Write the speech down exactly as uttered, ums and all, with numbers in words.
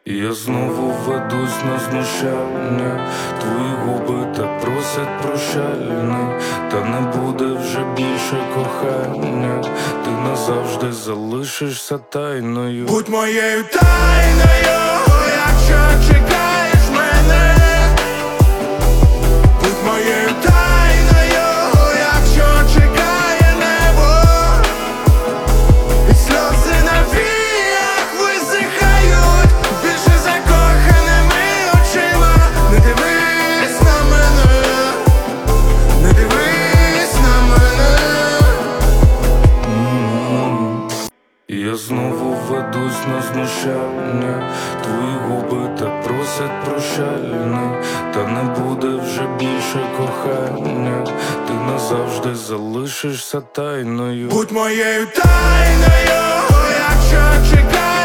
Я знову ведусь на знущання, твої губи так просять прощальний, та не буде вже більше кохання, ти назавжди залишишся тайною. Будь моєю тайною, якщо чекаєш мене. Будь моєю тайною, якщо чекає небо. І сльози на віях висихають більше закоханими очима. Не дивись на мене, не дивись на мене. Я знову ведусь на знущання, твої губи так просять прощальний, та не буде вже більше кохання, ти назавжди залишишся тайною. Будь моєю тайною, якщо чекаєш.